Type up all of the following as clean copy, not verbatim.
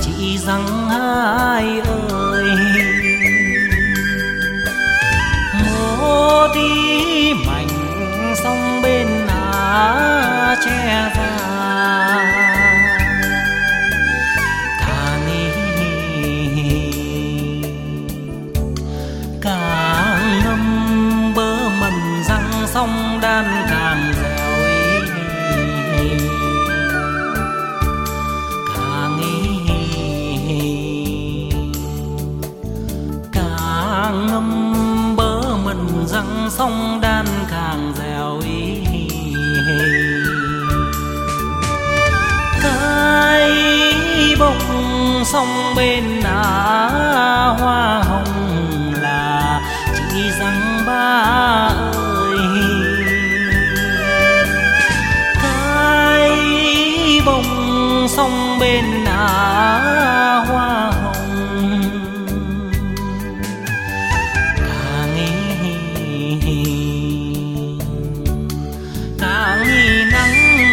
chị rằng hai ơi. Mô đi mảnh sông bên Á che ra, càng càng ngâm bơ mần răng sông đan càng dẻo càng càng ngâm bơ mần răng sông đan càng dẻo cái bông sông bên Á hoa hồng là chị rằng ba ơi. Cái bông sông bên Á hoa hồng càng nắng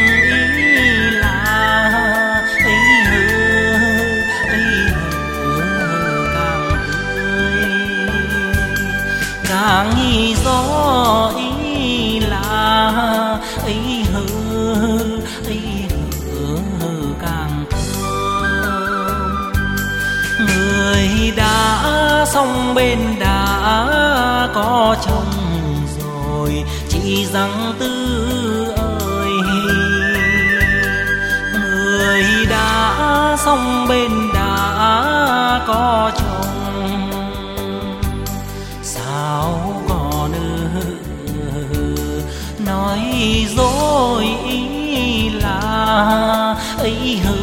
càng gió ý là ấy hơ càng thơm. Người đã sông bên đã có chồng rồi chị rằng Tư ơi. Người đã sông bên đã có chồng sao còn nói dối ý là ấy hơ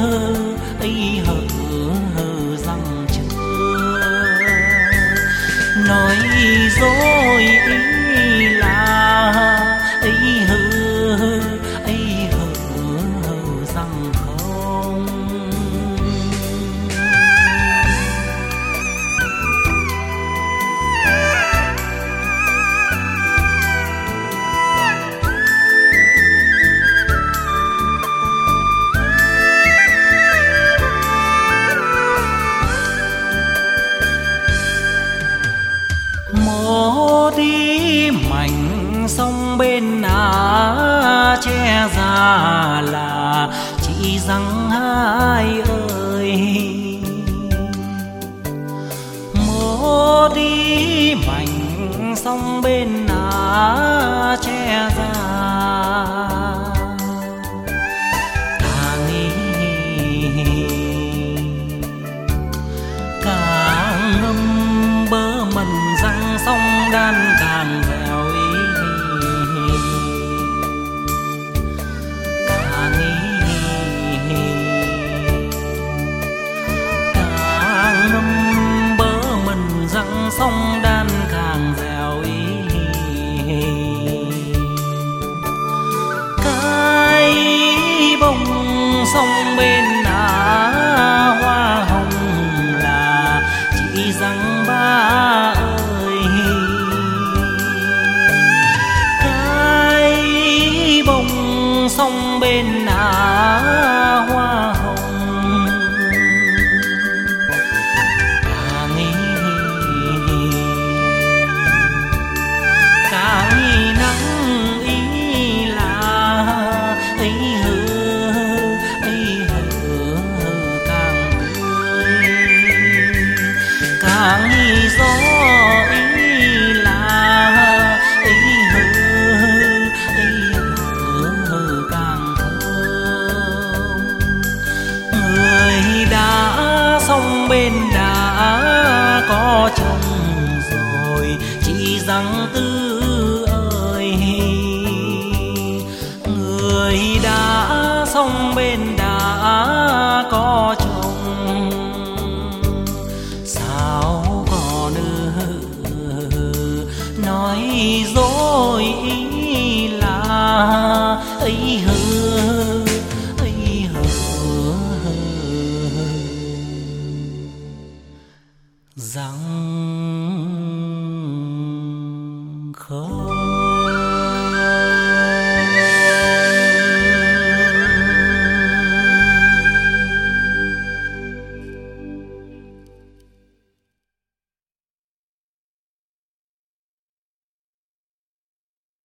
rằng chưa nói dối ý là ấy hơ rằng không. Mô đi mảnh sông bên Á che ra là chị rằng hai ơi. Mô đi mảnh sông bên Á che ra càng ngâm bơ mần răng sông đan càng dẻo càng ngâm bơ mần răng sông đan càng dẻo cái bông sông bên Á hoa hồng là chị rằng ba ơi. Cái bông sông bên Á hoa hồng càng nắng ý là ấy hơ càng tươi càng gió ý là ấy hơ càng thơm. Người đã sông bên đã có chồng rồi chị rằng Tư ơi. Người đã sông bên đã có chồng sao còn nói dối ý là ấy hơ rằng